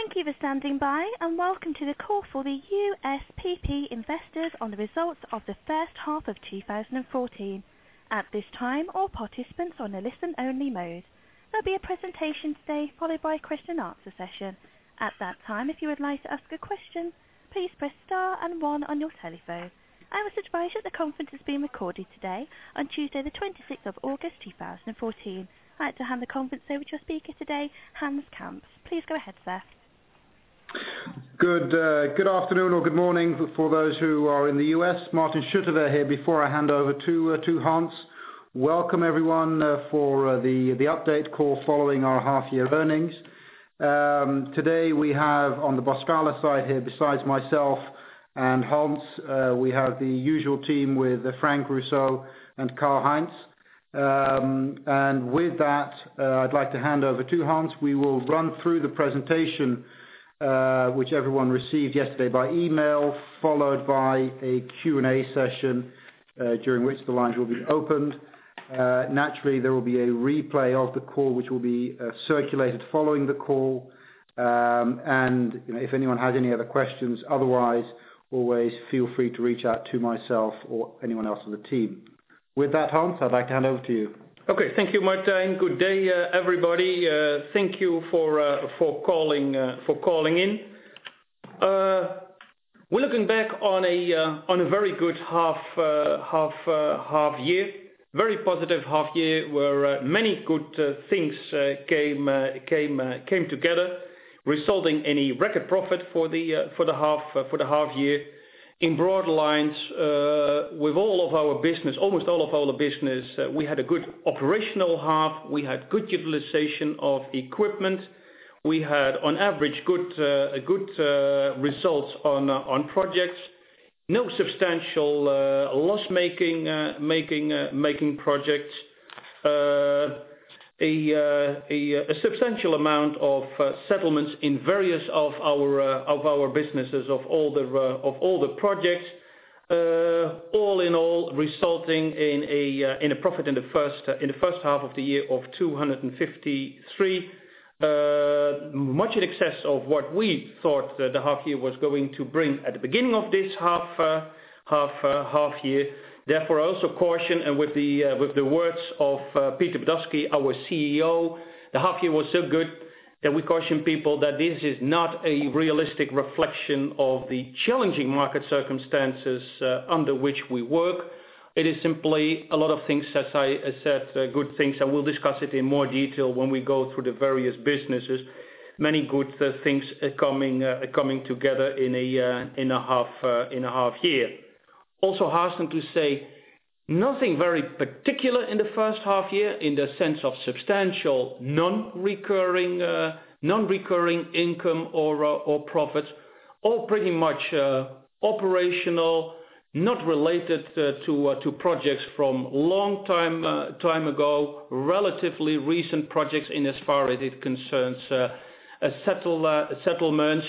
Thank you for standing by, and welcome to the call for the USPP investors on the results of the first half of 2014. At this time, all participants are on a listen-only mode. There'll be a presentation today, followed by a question and answer session. At that time, if you would like to ask a question, please press star and 1 on your telephone. I must advise you that the conference is being recorded today, on Tuesday the 26th of August 2014. I'd like to hand the conference over to your speaker today, Hans Kamps. Please go ahead, sir. Good afternoon or good morning for those who are in the US. Martin Schutte here. Before I hand over to Hans, welcome everyone for the update call following our half-year earnings. Today we have on the Boskala side here, besides myself and Hans, we have the usual team with Frank Rousseau and Karl-Heinz. And with that, I'd like to hand over to Hans. We will run through the presentation which everyone received yesterday by email, followed by a Q&A session during which the lines will be opened. Naturally, there will be a replay of the call which will be circulated following the call. And if anyone has any other questions, otherwise, always feel free to reach out to myself or anyone else on the team. With that, Hans, I'd like to hand over to you. Okay, thank you, Martijn. Good day, everybody. Thank you for calling in. We're looking back on a very good half year, very positive half year, where many good things came together, resulting in a record profit for the half year. In broad lines, with all of our business, almost all of our business, we had a good operational half. We had good utilization of equipment. We had, on average, good results on projects. No substantial loss-making projects. A substantial amount of settlements in various of our businesses of all the projects. All in all, resulting in a profit in the first half of the year of 253, much in excess of what we thought the half year was going to bring at the beginning of this half year. Therefore, I also caution, and with the words of Peter Badowski, our CEO, the half year was so good that we caution people that this is not a realistic reflection of the challenging market circumstances under which we work. It is simply a lot of things, as I said, good things, and we'll discuss it in more detail when we go through the various businesses. Many good things coming together in a half year. Also hasten to say nothing very particular in the first half year in the sense of substantial non-recurring income or profits. All pretty much operational, not related to projects from long time ago, relatively recent projects in as far as it concerns settlements.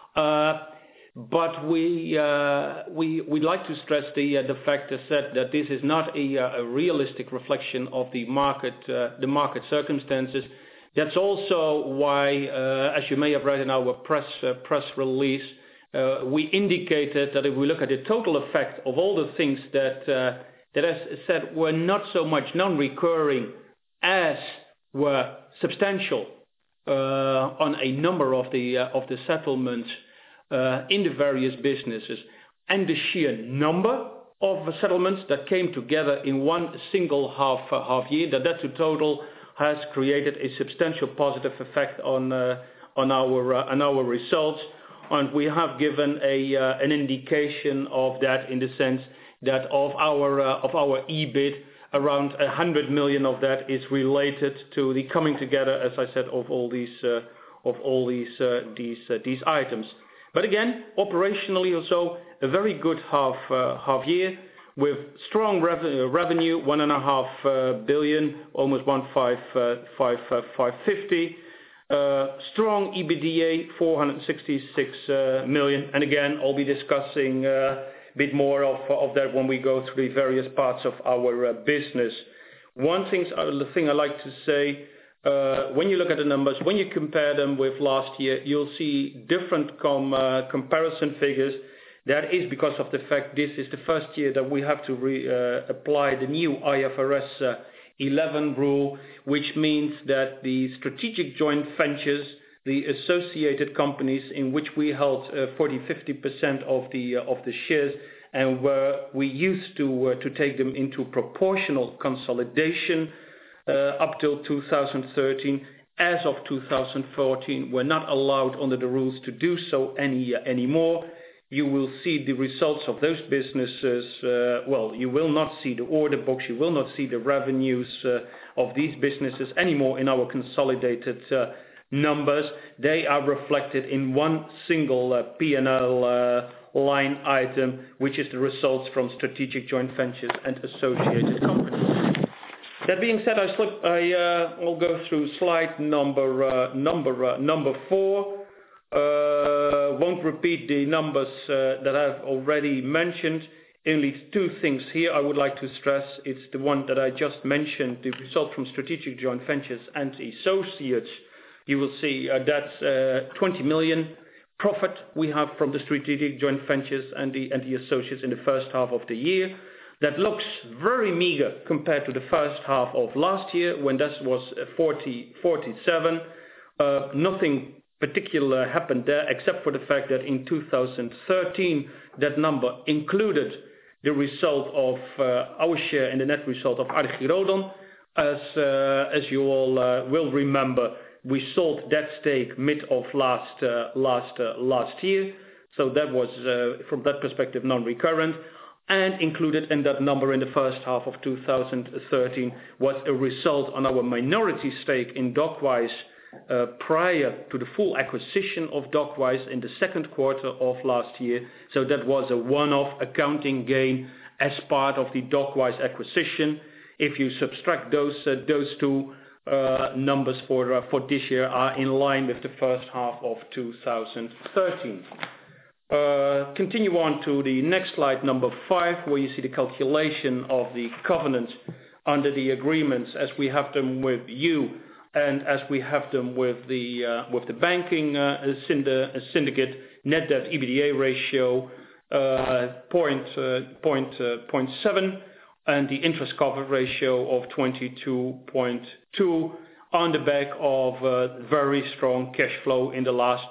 But we'd like to stress the fact that this is not a realistic reflection of the market circumstances. That's also why, as you may have read in our press release, we indicated that if we look at the total effect of all the things that as said were not so much non-recurring as were substantial on a number of the settlements. In the various businesses, and the sheer number of settlements that came together in one single half year, that to total has created a substantial positive effect on our results, and we have given an indication of that in the sense that of our EBIT, around 100 million of that is related to the coming together, as I said, of all these items. But again, operationally also a very good half year with strong revenue, 1.5 billion, almost 1.550. Strong EBITDA, 466 million. And again, I'll be discussing a bit more of that when we go through the various parts of our business. One thing I like to say, when you look at the numbers, when you compare them with last year, you'll see different comparison figures. That is because of the fact this is the first year that we have to apply the new IFRS 11 rule, which means that the strategic joint ventures, the associated companies in which we held 40-50% of the shares, and where we used to take them into proportional consolidation up till 2013. As of 2014, we're not allowed under the rules to do so anymore. You will see the results of those businesses. You will not see the order books. You will not see the revenues of these businesses anymore in our consolidated numbers. They are reflected in one single P&L line item, which is the results from strategic joint ventures and associated companies. That being said, I'll go through slide number 4. Won't repeat the numbers that I've already mentioned. Only two things here I would like to stress. It's the one that I just mentioned, the result from strategic joint ventures and associates. You will see that's 20 million profit we have from the strategic joint ventures and the associates in the first half of the year. That looks very meager compared to the first half of last year when that was 47. Nothing particular happened there except for the fact that in 2013 that number included the result of our share in the net result of Archidon. As you all will remember, we sold that stake mid of last year, so that was from that perspective non-recurrent. And included in that number in the first half of 2013 was a result on our minority stake in Dockwise prior to the full acquisition of Dockwise in the second quarter of last year. So that was a one-off accounting gain as part of the Dockwise acquisition. If you subtract those two numbers for this year are in line with the first half of 2013. Continue on to the next slide, number 5, where you see the calculation of the covenants under the agreements as we have them with you and as we have them with the banking syndicate. Net debt EBITDA ratio 0.7 and the interest cover ratio of 22.2 on the back of very strong cash flow in the last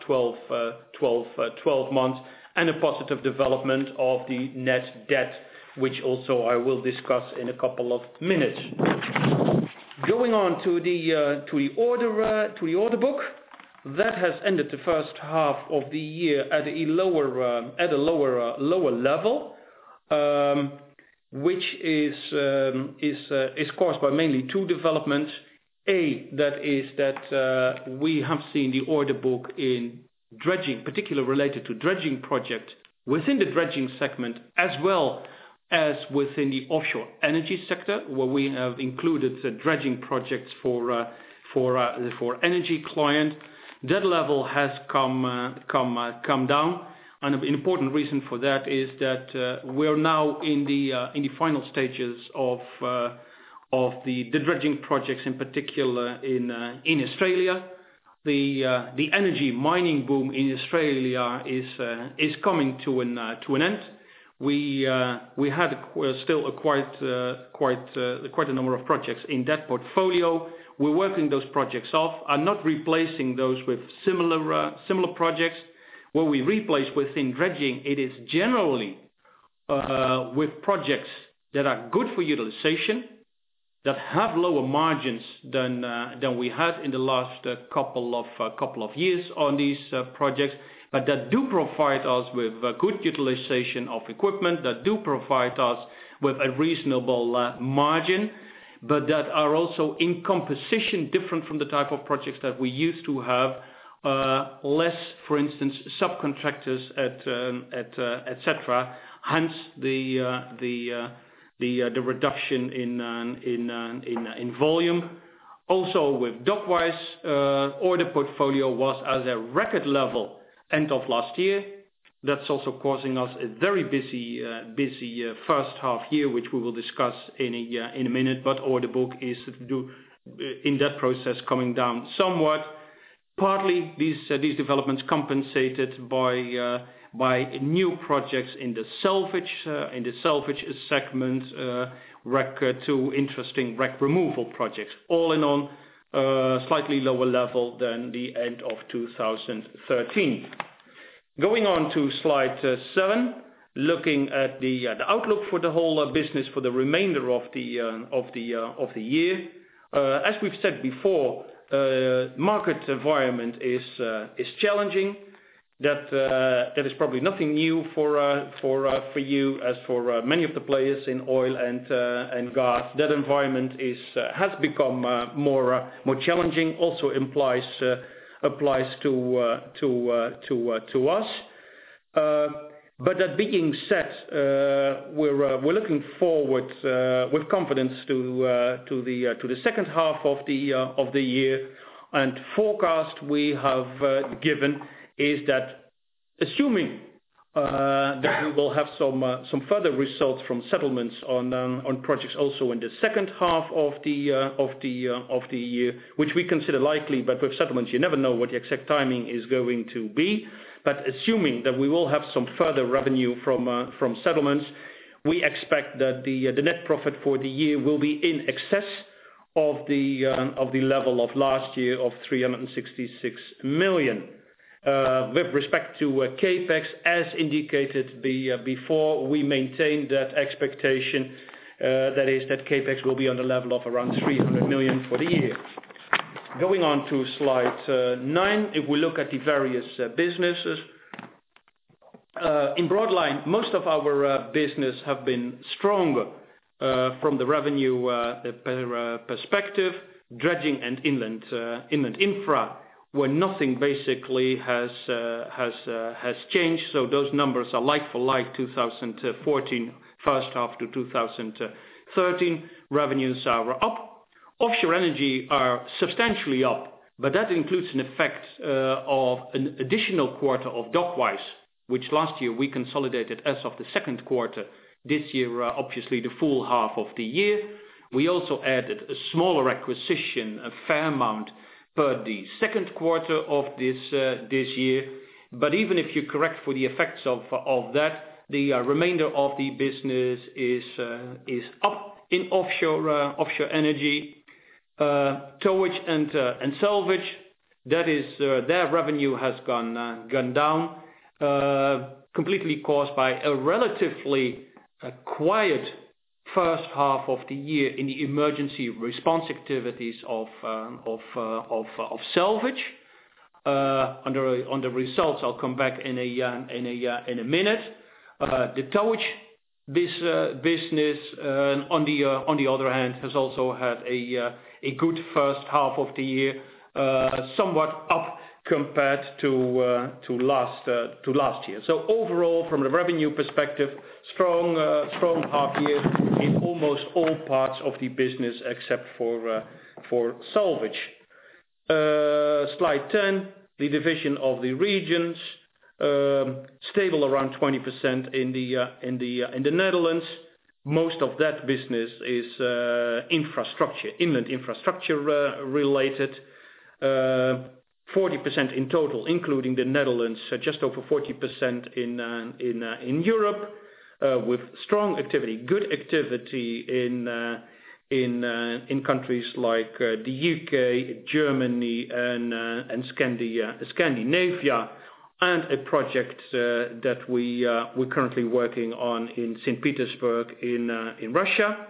12 months and a positive development of the net debt, which also I will discuss in a couple of minutes. Going on to the order book, that has ended the first half of the year at a lower level, which is caused by mainly two developments. That is that we have seen the order book in dredging, particularly related to dredging project within the dredging segment, as well as within the offshore energy sector, where we have included dredging projects for energy client. That level has come down, and an important reason for that is that we're now in the final stages of the dredging projects, in particular in Australia. The energy mining boom in Australia is coming to an end. We had still quite a number of projects in that portfolio. We're working those projects off. I'm not replacing those with similar projects. What we replace within dredging, it is generally with projects that are good for utilization, that have lower margins than we had in the last couple of years on these projects, but that do provide us with good utilization of equipment, that do provide us with a reasonable margin, but that are also in composition different from the type of projects that we used to have. Less, for instance, subcontractors, etc. Hence the reduction in volume. Also with Dockwise, order portfolio was at a record level end of last year. That's also causing us a very busy first half year, which we will discuss in a minute. But order book is in that process coming down somewhat. Partly these developments compensated by new projects in the salvage segment, two interesting wreck removal projects. All in all, slightly lower level than the end of 2013. Going on to slide 7, looking at the outlook for the whole business for the remainder of the year. As we've said before, market environment is challenging. That is probably nothing new for you, as for many of the players in oil and gas. That environment has become more challenging. Also applies to us. But that being said, we're looking forward with confidence to the second half of the year. And forecast we have given is that, assuming that we will have some further results from settlements on projects also in the second half of the year, which we consider likely, but with settlements you never know what the exact timing is going to be. But assuming that we will have some further revenue from settlements, we expect that the net profit for the year will be in excess of the level of last year of 366 million. With respect to CapEx, as indicated before, we maintain that expectation. That is that CapEx will be on the level of around 300 million for the year. Going on to slide 9, if we look at the various businesses, in broad line, most of our business have been stronger from the revenue perspective. Dredging and inland infra, where nothing basically has changed. So those numbers are like for like 2014 first half to 2013. Revenues are up. Offshore energy are substantially up, but that includes an effect of an additional quarter of Dockwise, which last year we consolidated as of the second quarter. This year, obviously, the full half of the year. We also added a smaller acquisition, a Fairmount, per the second quarter of this year. But even if you correct for the effects of that, the remainder of the business is up in offshore energy. Towage and salvage, that is their revenue has gone down, completely caused by a relatively quiet first half of the year in the emergency response activities of salvage. On the results, I'll come back in a minute. The towage business, on the other hand, has also had a good first half of the year, somewhat up compared to last year. So overall, from the revenue perspective, strong half year in almost all parts of the business except for salvage. Slide 10, the division of the regions, stable around 20% in the Netherlands. Most of that business is inland infrastructure related. 40% in total, including the Netherlands, just over 40% in Europe, with strong activity, good activity in countries like the UK, Germany, and Scandinavia, and a project that we're currently working on in St. Petersburg in Russia.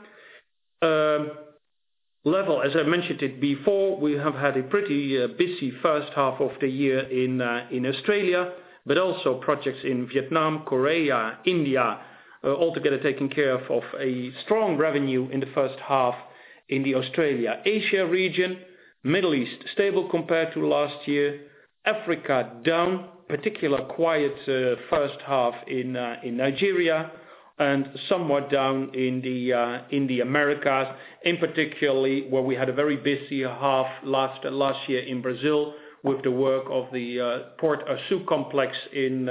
Level, as I mentioned it before, we have had a pretty busy first half of the year in Australia, but also projects in Vietnam, Korea, India, altogether taking care of a strong revenue in the first half in the Australia-Asia region. Middle East, stable compared to last year. Africa, down, particular quiet first half in Nigeria, and somewhat down in the Americas, in particularly where we had a very busy half last year in Brazil with the work of the Port Açu complex in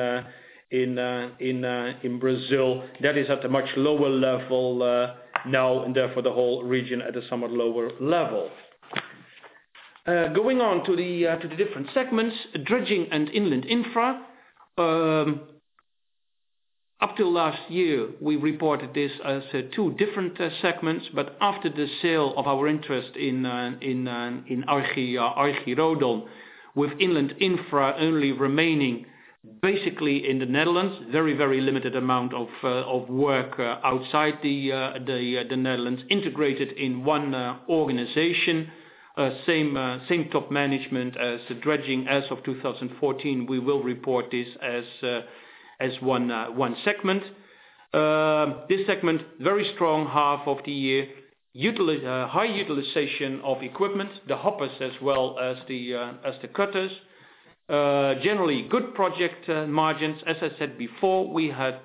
Brazil. That is at a much lower level now, and therefore the whole region at a somewhat lower level. Going on to the different segments, dredging and inland infra. Up till last year, we reported this as two different segments, but after the sale of our interest in Archirodon, with inland infra only remaining basically in the Netherlands, very, very limited amount of work outside the Netherlands, integrated in one organization, same top management as the dredging as of 2014. We will report this as one segment. This segment, very strong half of the year, high utilization of equipment, the hoppers as well as the cutters. Generally good project margins. As I said before, we had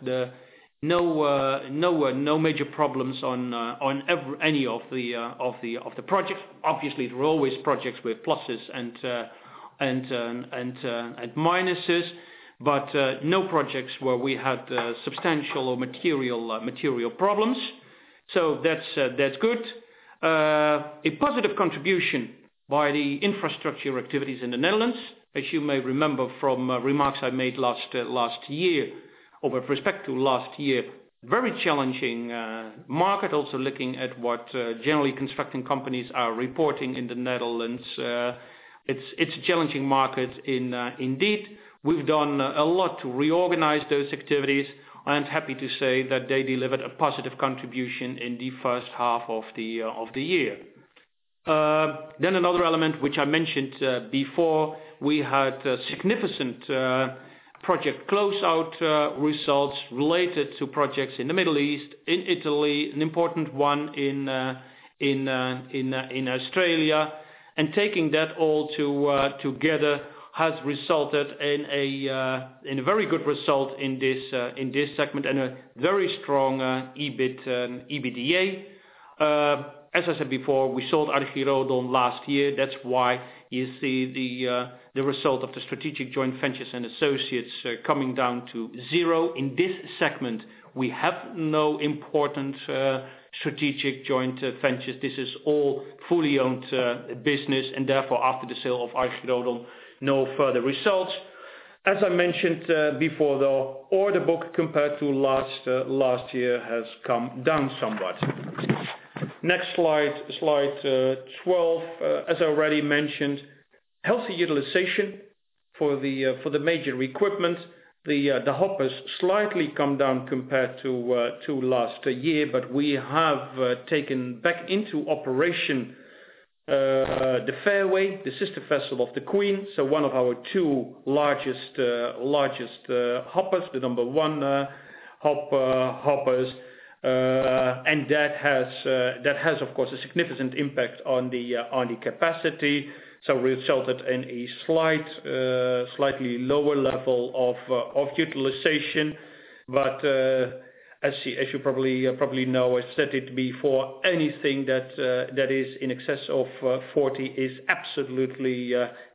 no major problems on any of the projects. Obviously, there are always projects with pluses and minuses, but no projects where we had substantial or material problems. So that's good. A positive contribution by the infrastructure activities in the Netherlands, as you may remember from remarks I made last year, or with respect to last year. Very challenging market. Also looking at what generally constructing companies are reporting in the Netherlands. It's a challenging market indeed. We've done a lot to reorganize those activities. I'm happy to say that they delivered a positive contribution in the first half of the year. Then another element which I mentioned before, we had significant project closeout results related to projects in the Middle East, in Italy, an important one in Australia, and taking that all together has resulted in a very good result in this segment and a very strong EBITDA. As I said before, we sold Archirodon last year. That's why you see the result of the strategic joint ventures and associates coming down to zero. In this segment, we have no important strategic joint ventures. This is all fully owned business, and therefore, after the sale of Archirodon, no further results. As I mentioned before, the order book compared to last year has come down somewhat. Next slide 12. As I already mentioned, healthy utilization for the major equipment. The hoppers slightly come down compared to last year, but we have taken back into operation the Fairway, the sister vessel of the Queen, so one of our two largest hoppers, the number one hoppers, and that has of course a significant impact on the capacity. So resulted in a slightly lower level of utilization, but as you probably know, I said it before, anything that is in excess of 40 is absolutely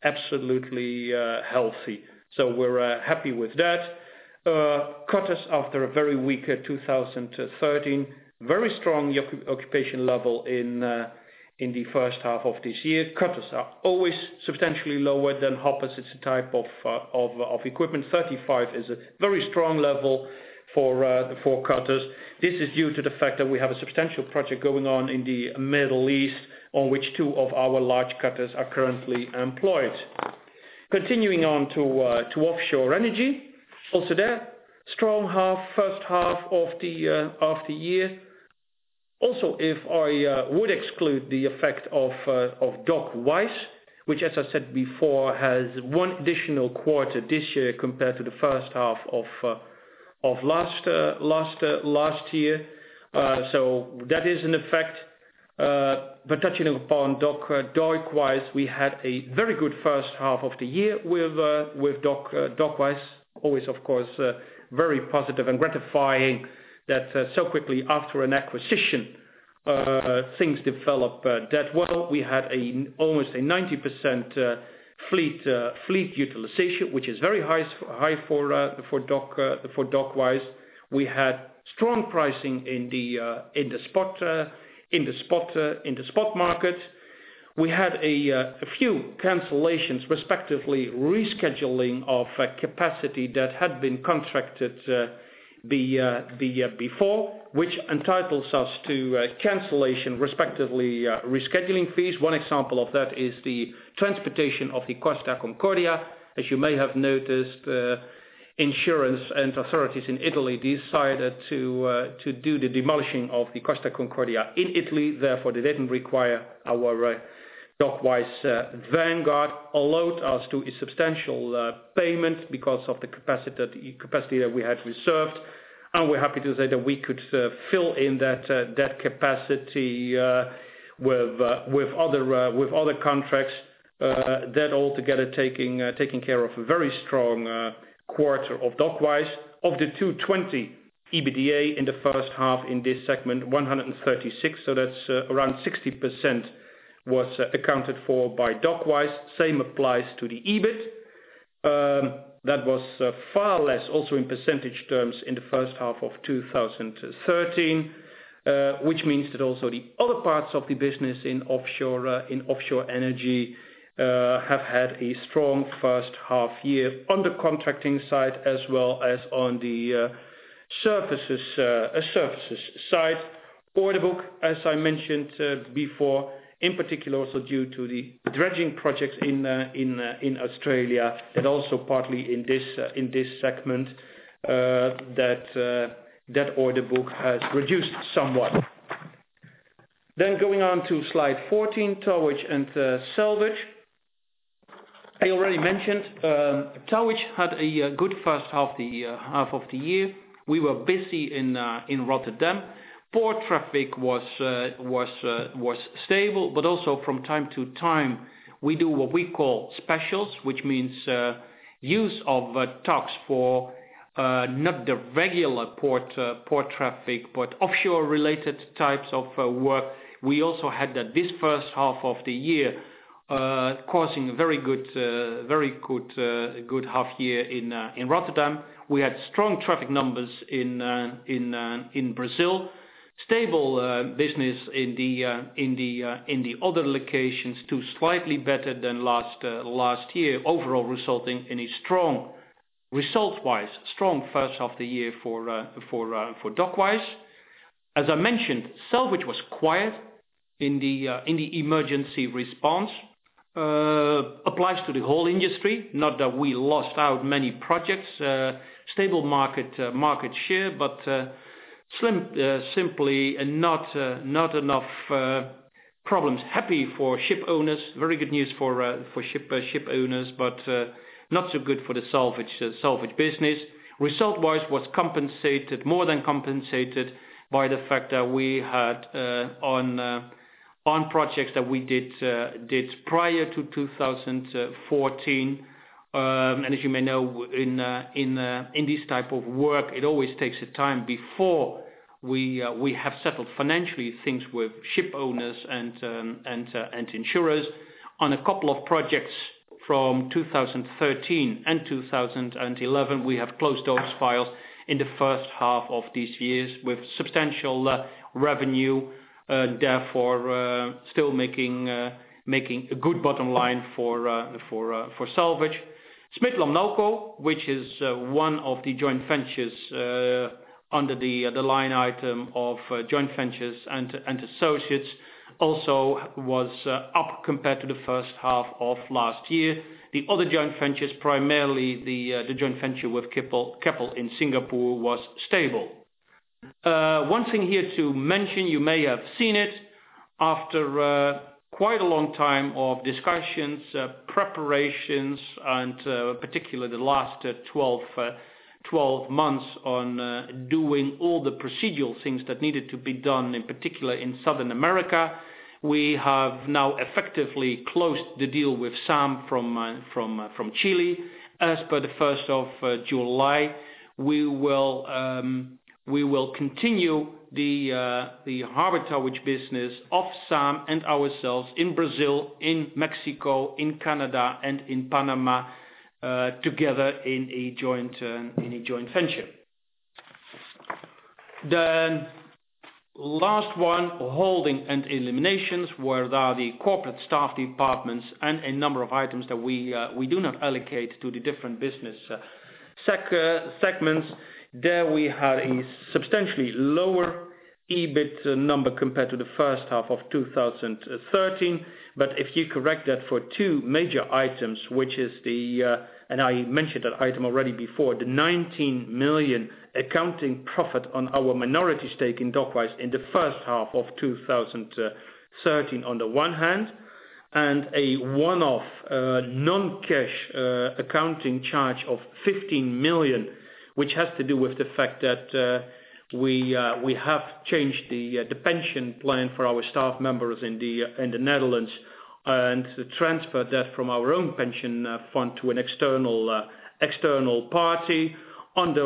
healthy. So we're happy with that. Cutters, after a very weak 2013, very strong occupation level in the first half of this year. Cutters are always substantially lower than hoppers. It's a type of equipment. 35 is a very strong level for cutters. This is due to the fact that we have a substantial project going on in the Middle East, on which two of our large cutters are currently employed. Continuing on to offshore energy. Also there, strong first half of the year. Also, if I would exclude the effect of Dock Wise, which, as I said before, has one additional quarter this year compared to the first half of last year. So that is an effect. But touching upon Dock Wise, we had a very good first half of the year with Dock Wise. Always, of course, very positive and gratifying that so quickly after an acquisition, things develop that well. We had almost a 90% fleet utilization, which is very high for Dock Wise. We had strong pricing in the spot market. We had a few cancellations, respectively rescheduling of capacity that had been contracted the year before, which entitles us to cancellation, respectively rescheduling fees. One example of that is the transportation of the Costa Concordia. As you may have noticed, insurance and authorities in Italy decided to do the demolishing of the Costa Concordia in Italy. Therefore, they didn't require our Dockwise Vanguard, allowed us to a substantial payment because of the capacity that we had reserved, and we're happy to say that we could fill in that capacity with other contracts. That altogether taking care of a very strong quarter of Dockwise. Of the 220 EBITDA in the first half in this segment, 136, so that's around 60%. Was accounted for by Dockwise. Same applies to the EBIT. That was far less, also in percentage terms, in the first half of 2013, which means that also the other parts of the business in offshore energy have had a strong first half year on the contracting side as well as on the services side. Order book, as I mentioned before, in particular also due to the dredging projects in Australia, and also partly in this segment, that order book has reduced somewhat. Then going on to slide 14, towage and salvage. I already mentioned towage had a good first half of the year. We were busy in Rotterdam. Port traffic was stable, but also from time to time we do what we call specials, which means use of tugs for not the regular port traffic, but offshore related types of work. We also had that this first half of the year, causing a very good half year in Rotterdam. We had strong traffic numbers in Brazil. Stable business in the other locations, too, slightly better than last year. Overall, resulting in a strong, result-wise, strong first half of the year for Dockwise. As I mentioned, salvage was quiet in the emergency response. Applies to the whole industry. Not that we lost out many projects. Stable market share, but simply not enough problems. Happy for ship owners. Very good news for ship owners, but not so good for the salvage business. Result-wise was compensated, more than compensated, by the fact that we had on projects that we did prior to 2014. And as you may know, in this type of work, it always takes a time before we have settled financially things with ship owners and insurers. On a couple of projects from 2013 and 2011, we have closed those files in the first half of these years with substantial revenue. Therefore, still making a good bottom line for salvage. Smit-Lamnoco, which is one of the joint ventures under the line item of joint ventures and associates, also was up compared to the first half of last year. The other joint ventures, primarily the joint venture with Keppel in Singapore, was stable. One thing here to mention, you may have seen it, after quite a long time of discussions, preparations, and particularly the last 12 months on doing all the procedural things that needed to be done, in particular in Southern America. We have now effectively closed the deal with SAM from Chile. As per the 1st of July, we will continue the harbor towage business of SAM and ourselves in Brazil, in Mexico, in Canada, and in Panama, together in a joint venture. Then last one, holding and eliminations, where there are the corporate staff departments and a number of items that we do not allocate to the different business segments. There we had a substantially lower EBIT number compared to the first half of 2013. But if you correct that for two major items, which is and I mentioned that item already before, the 19 million accounting profit on our minority stake in Dockwise in the first half of 2013 on the one hand, and a one-off non-cash accounting charge of 15 million, which has to do with the fact that we have changed the pension plan for our staff members in the Netherlands and transferred that from our own pension fund to an external party under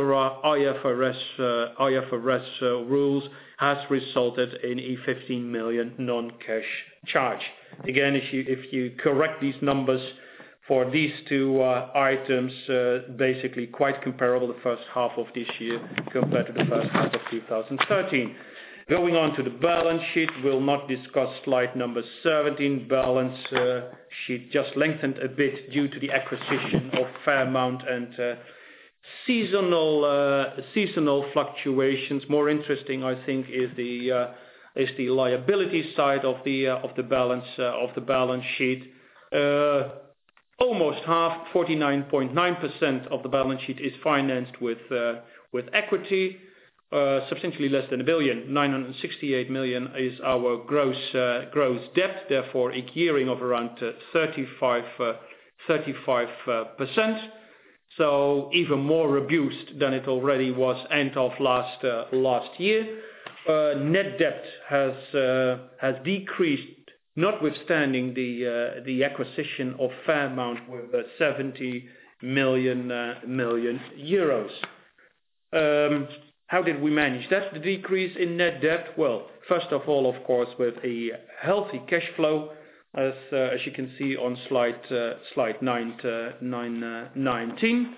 IFRS rules, has resulted in a 15 million non-cash charge. Again, if you correct these numbers for these two items, basically quite comparable the first half of this year compared to the first half of 2013. Going on to the balance sheet, we'll not discuss slide number 17. Balance sheet just lengthened a bit due to the acquisition of Fairmount and seasonal fluctuations. More interesting, I think, is the liability side of the balance sheet. Almost half, 49.9% of the balance sheet is financed with equity. Substantially less than 1 billion, 968 million is our gross debt, therefore a gearing of around 35%. So even more robust than it already was end of last year. Net debt has decreased, notwithstanding the acquisition of Fairmount with 70 million euros. How did we manage that, the decrease in net debt? Well, first of all, of course, with a healthy cash flow, as you can see on slide 19.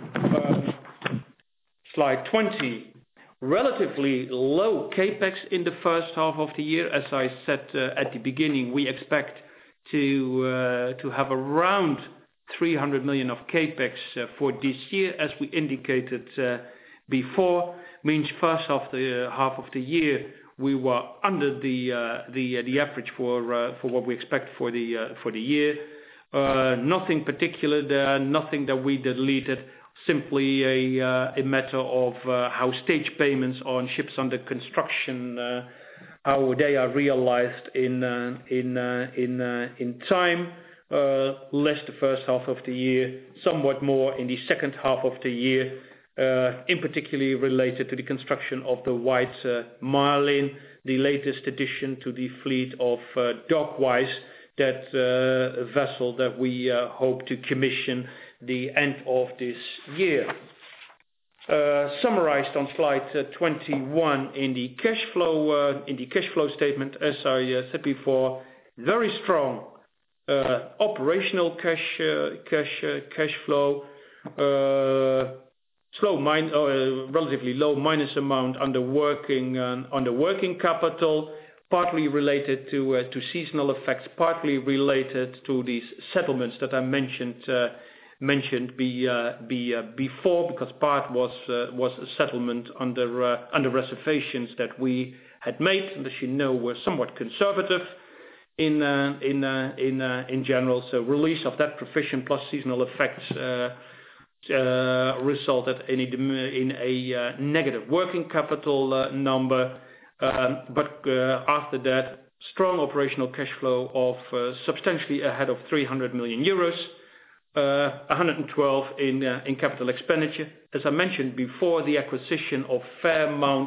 Slide 20. Relatively low capex in the first half of the year. As I said at the beginning, we expect to have around 300 million of capex for this year, as we indicated before. Means first half of the year we were under the average for what we expect for the year. Nothing particular there, nothing that we deleted. Simply a matter of how stage payments on ships under construction, how they are realized in time. Less the first half of the year, somewhat more in the second half of the year. In particularly related to the construction of the White Marlin, the latest addition to the fleet of Dockwise, that vessel that we hope to commission the end of this year. Summarized on slide 21 in the cash flow statement, as I said before, very strong operational cash flow. Relatively low minus amount under working capital, partly related to seasonal effects, partly related to these settlements that I mentioned before, because part was a settlement under reservations that we had made, and as you know, we're somewhat conservative in general. So release of that provision plus seasonal effects resulted in a negative working capital number, but after that, strong operational cash flow of substantially ahead of 300 million euros, 112 in capital expenditure. As I mentioned before, the acquisition of Fairmount,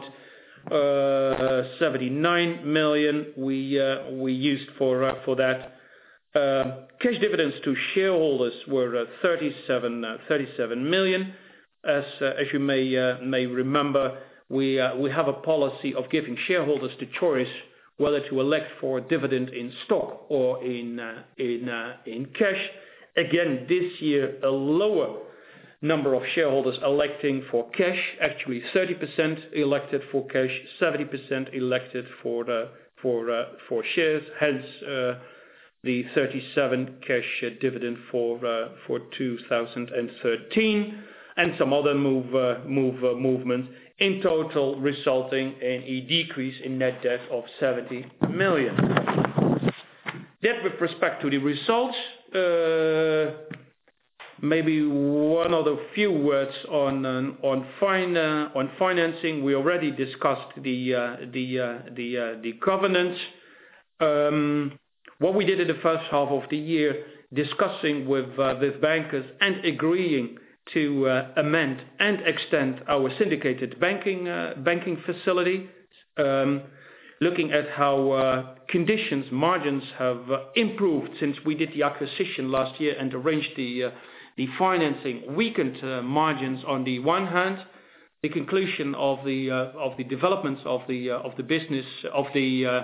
79 million we used for that. Cash dividends to shareholders were 37 million. As you may remember, we have a policy of giving shareholders the choice whether to elect for dividend in stock or in cash. Again, this year a lower number of shareholders electing for cash, actually 30% elected for cash, 70% elected for shares, hence the 37 cash dividend for 2013, and some other movements, in total resulting in a decrease in net debt of 70 million. That with respect to the results, maybe one other few words on financing. We already discussed the covenants. What we did in the first half of the year, discussing with bankers and agreeing to amend and extend our syndicated banking facility, looking at how conditions, margins have improved since we did the acquisition last year and arranged the financing, weakened margins on the one hand, the conclusion of the developments of the business of the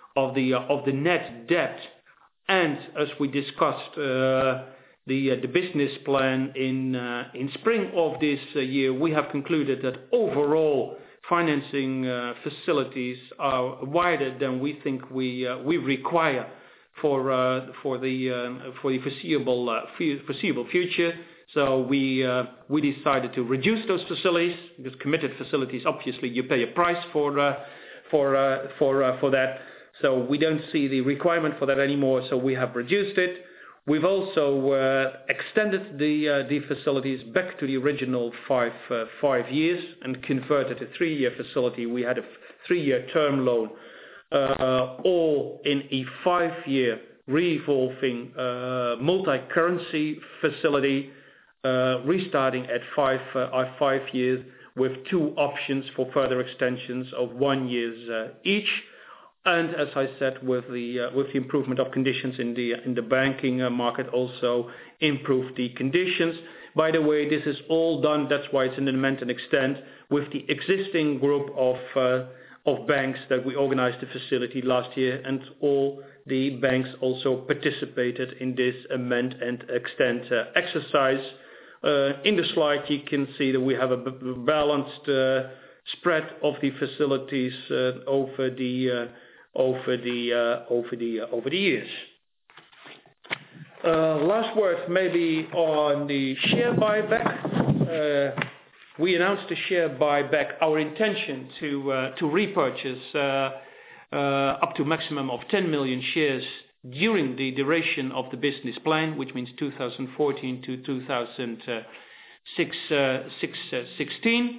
net debt, and as we discussed the business plan in spring of this year, we have concluded that overall financing facilities are wider than we think we require for the foreseeable future. So we decided to reduce those facilities, because committed facilities, obviously you pay a price for that. So we don't see the requirement for that anymore. So we have reduced it. We've also extended the facilities back to the original 5 years and converted a 3-year facility. We had a 3-year term loan, all in a 5-year revolving multi-currency facility, restarting at 5 years with 2 options for further extensions of 1 year each. And as I said, with the improvement of conditions in the banking market, also improved the conditions. By the way, this is all done. That's why it's an amend and extend with the existing group of banks that we organized the facility last year, and all the banks also participated in this amend and extend exercise. In the slide, you can see that we have a balanced spread of the facilities over the years. Last word maybe on the share buyback. We announced the share buyback, our intention to repurchase up to a maximum of 10 million shares during the duration of the business plan, which means 2014 to 2016.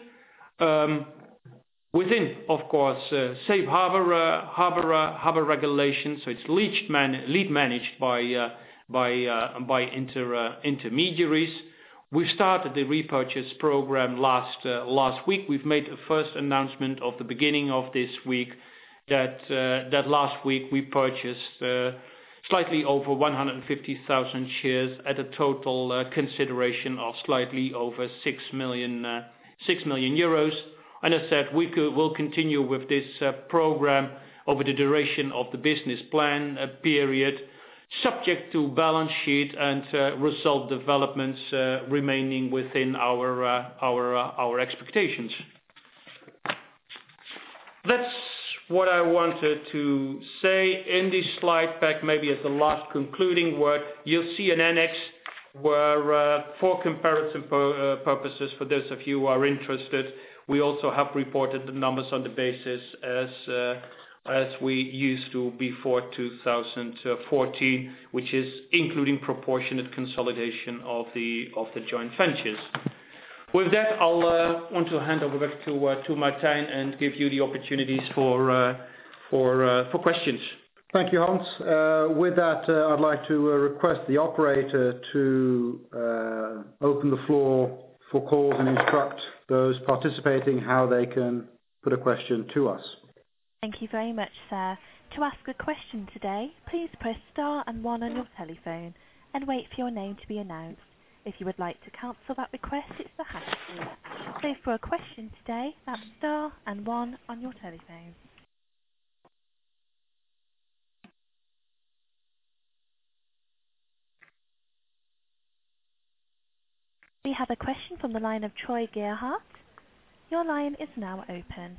Within, of course, safe harbor regulations, so it's lead managed by intermediaries. We started the repurchase program last week. We've made a first announcement of the beginning of this week that last week we purchased slightly over 150,000 shares at a total consideration of slightly over 6 million euros. And as I said, we'll continue with this program over the duration of the business plan period, subject to balance sheet and result developments remaining within our expectations. That's what I wanted to say in this slide pack. Maybe as the last concluding word, you'll see an annex where, for comparison purposes, for those of you who are interested, we also have reported the numbers on the basis as we used to before 2014, which is including proportionate consolidation of the joint ventures. With that, I'll want to hand over back to Martijn and give you the opportunities for questions. Thank you, Hans. With that, I'd like to request the operator to open the floor for calls and instruct those participating how they can put a question to us. Thank you very much, sir. To ask a question today, please press star and 1 on your telephone and wait for your name to be announced. If you would like to cancel that request, it's the hash key. So for a question today, that's star and 1 on your telephone. We have a question from the line of Troy Gerhardt. Your line is now open.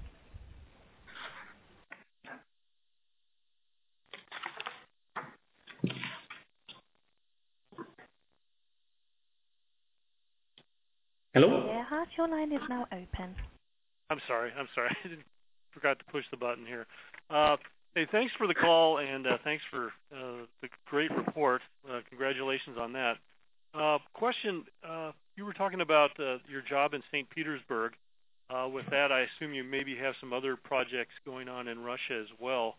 Hello? Gerhardt, your line is now open. I'm sorry. I forgot to push the button here. Hey, thanks for the call, and thanks for the great report. Congratulations on that. Question, you were talking about your job in St. Petersburg. With that, I assume you maybe have some other projects going on in Russia as well.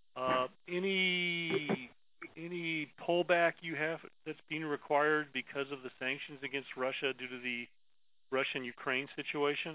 Any pullback you have that's being required because of the sanctions against Russia due to the Russian-Ukraine situation?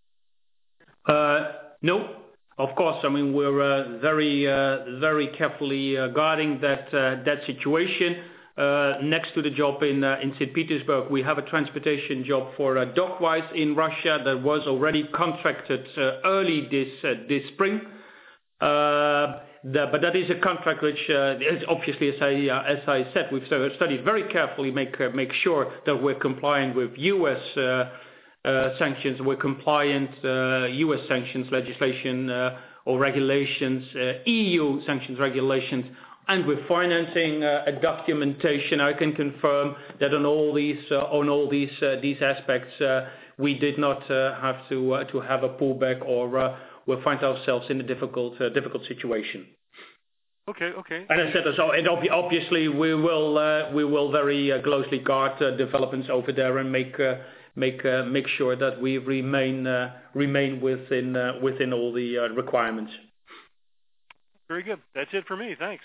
No. Of course, I mean, we're very carefully guarding that situation. Next to the job in St. Petersburg, we have a transportation job for Dockwise in Russia that was already contracted early this spring. But that is a contract which is obviously, as I said, we've studied very carefully, make sure that we're compliant with U.S. sanctions, we're compliant U.S. sanctions legislation or regulations, EU sanctions regulations, and with financing documentation. I can confirm that on all these aspects, we did not have to have a pullback or we'll find ourselves in a difficult situation. Okay. And I said, so and obviously we will very closely guard developments over there and make sure that we remain within all the requirements. Very good. That's it for me. Thanks.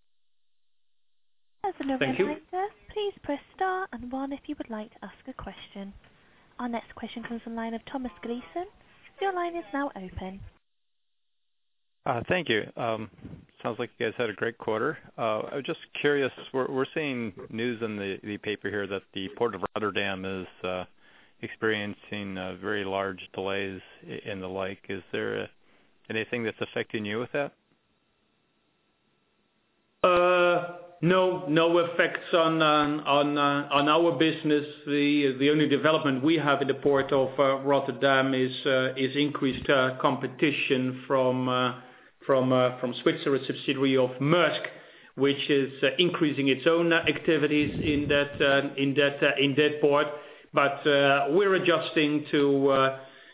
As a reminder, please press star and 1 if you would like to ask a question. Our next question comes from the line of Thomas Gleason. Your line is now open. Thank you. Sounds like you guys had a great quarter. I was just curious, we're seeing news in the paper here that the Port of Rotterdam is experiencing very large delays and the like. Is there anything that's affecting you with that? No effects on our business. The only development we have in the Port of Rotterdam is increased competition from Svitzer, a subsidiary of Maersk, which is increasing its own activities in that port. But we're adjusting to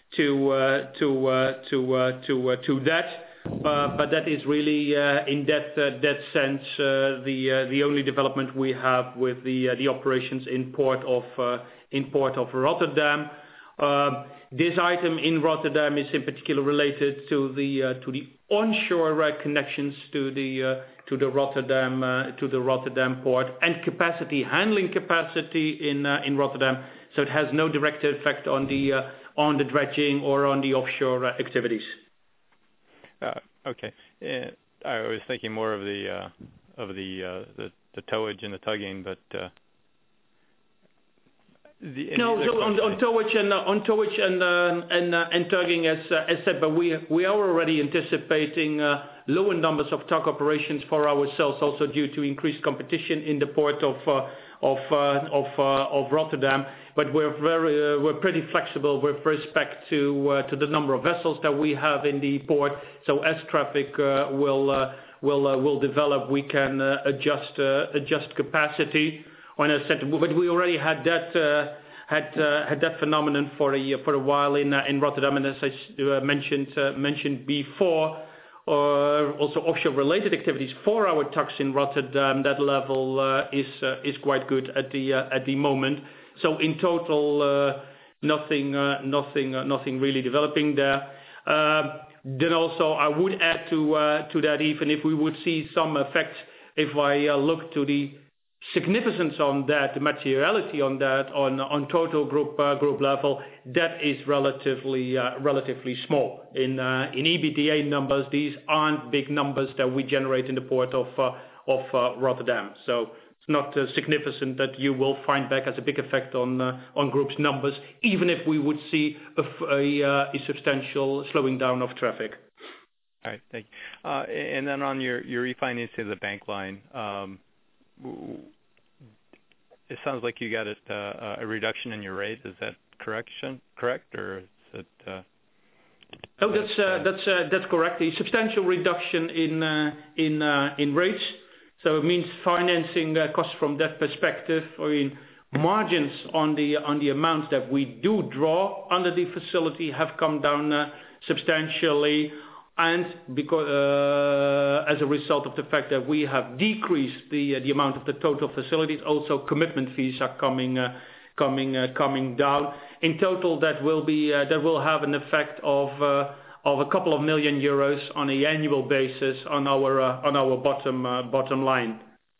that. But that is really in that sense the only development we have with the operations in Port of Rotterdam. This item in Rotterdam is in particular related to the onshore connections to the Rotterdam port and handling capacity in Rotterdam. So it has no direct effect on the dredging or on the offshore activities. Okay. I was thinking more of the towage and the tugging, but on towage and tugging, as said, but we are already anticipating lower numbers of tug operations for ourselves, also due to increased competition in the port of Rotterdam. But we're pretty flexible with respect to the number of vessels that we have in the port. So as traffic will develop, we can adjust capacity. When I said, but we already had that phenomenon for a while in Rotterdam, and as I mentioned before, also offshore related activities for our tugs in Rotterdam. That level is quite good at the moment. So in total, nothing really developing there. Then also I would add to that, even if we would see some effect, if I look to the significance on that, the materiality on that, on total group level, that is relatively small. In EBITDA numbers, these aren't big numbers that we generate in the port of Rotterdam. So it's not significant that you will find back as a big effect on group's numbers, even if we would see a substantial slowing down of traffic. All right, thank you. And then on your refinancing of the bank line, it sounds like you got a reduction in your rate. Is that correct, or is it? No, that's correct. A substantial reduction in rates. So it means financing costs from that perspective. I mean, margins on the amounts that we do draw under the facility have come down substantially, and because as a result of the fact that we have decreased the amount of the total facilities, also commitment fees are coming down. In total, that will have an effect of a couple of million euros on an annual basis on our bottom line.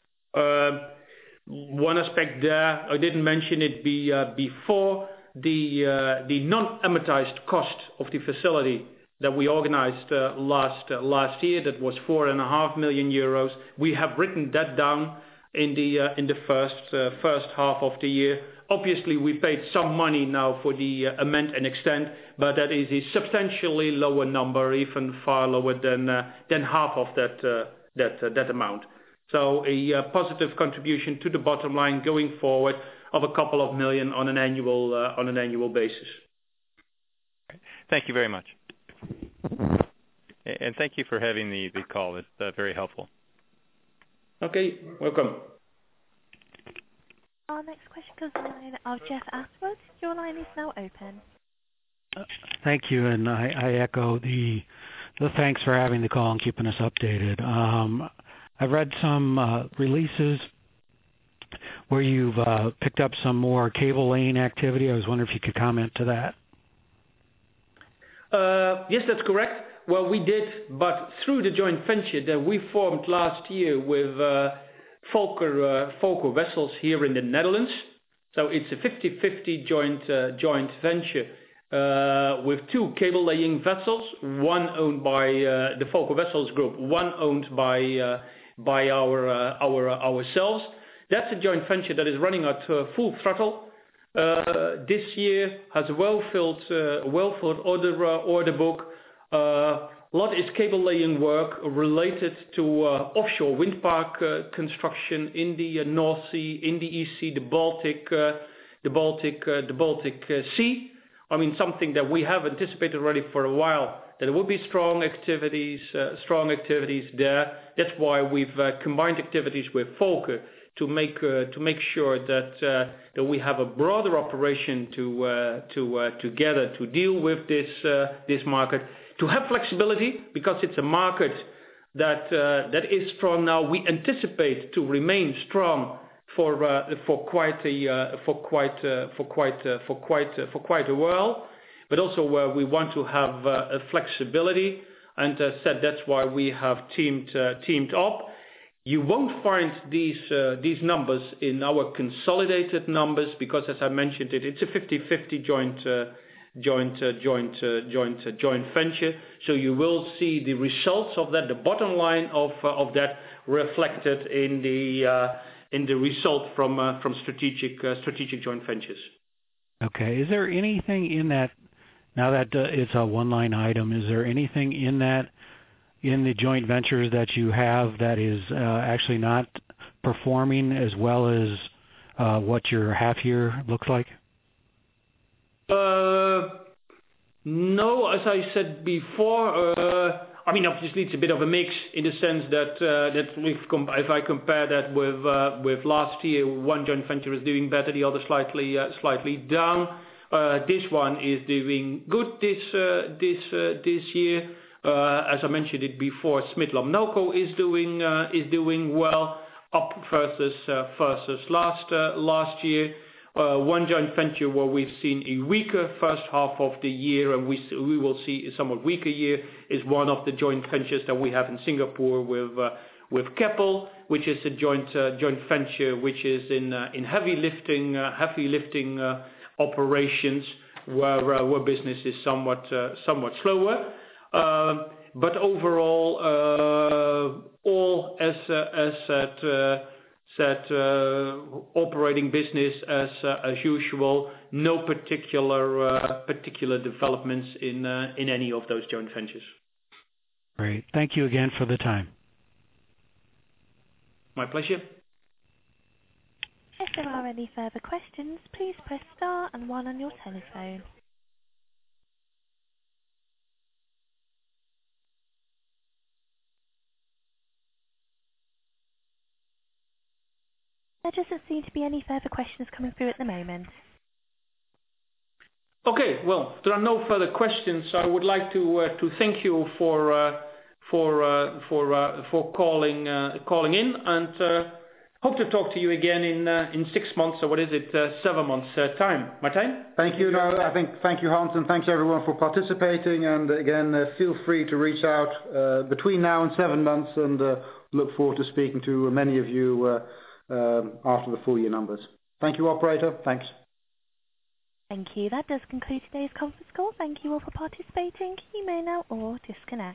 One aspect there, I didn't mention it before, the non-amortized cost of the facility that we organized last year, that was 4.5 million euros. We have written that down in the first half of the year. Obviously, we paid some money now for the amend and extend, but that is a substantially lower number, even far lower than half of that amount. So a positive contribution to the bottom line going forward of a couple of million on an annual basis. Thank you very much, and thank you for having the call. It's very helpful. Okay, welcome. Our next question comes from the line of Jeff Ashworth. Your line is now open. Thank you, and I echo the thanks for having the call and keeping us updated. I've read some releases where you've picked up some more cable laying activity. I was wondering if you could comment to that. Yes, that's correct. Well, we did, but through the joint venture that we formed last year with Volker Wessels here in the Netherlands. So it's a 50-50 joint venture with two cable laying vessels, one owned by the Volker Wessels group, one owned by ourselves. That's a joint venture that is running at full throttle. This year has a well-filled order book. A lot is cable laying work related to offshore wind park construction in the North Sea, in the East Sea, the Baltic Sea. I mean, something that we have anticipated already for a while, that there will be strong activities there. That's why we've combined activities with Volker to make sure that we have a broader operation together to deal with this market. To have flexibility, because it's a market that is strong now. We anticipate to remain strong for quite a while. But also we want to have a flexibility, and said that's why we have teamed up. You won't find these numbers in our consolidated numbers because, as I mentioned, it's a 50-50 joint venture. So you will see the results of that, the bottom line of that reflected in the result from strategic joint ventures. Okay. Is there anything in that, now that it's a one-line item, is there anything in that, in the joint ventures that you have that is actually not performing as well as what your half year looks like? No, as I said before, I mean, obviously it's a bit of a mix in the sense that if I compare that with last year, one joint venture is doing better, the other slightly down. This one is doing good this year. As I mentioned it before, Smit-Lamnoco is doing well, up versus last year. One joint venture where we've seen a weaker first half of the year, and we will see a somewhat weaker year, is one of the joint ventures that we have in Singapore with Keppel, which is a joint venture which is in heavy lifting operations where business is somewhat slower. But overall, all as operating business as usual. No particular developments in any of those joint ventures. Great. Thank you again for the time. My pleasure. If there are any further questions, please press star and 1 on your telephone. There doesn't seem to be any further questions coming through at the moment. Okay, well, if there are no further questions, I would like to thank you for calling in, and hope to talk to you again in 6 months, or what is it, 7 months time. Martijn? Thank you. Thank you, Hans, and thanks everyone for participating. And again, feel free to reach out between now and 7 months, and look forward to speaking to many of you after the full year numbers. Thank you, operator. Thanks. Thank you. That does conclude today's conference call. Thank you all for participating. You may now all disconnect.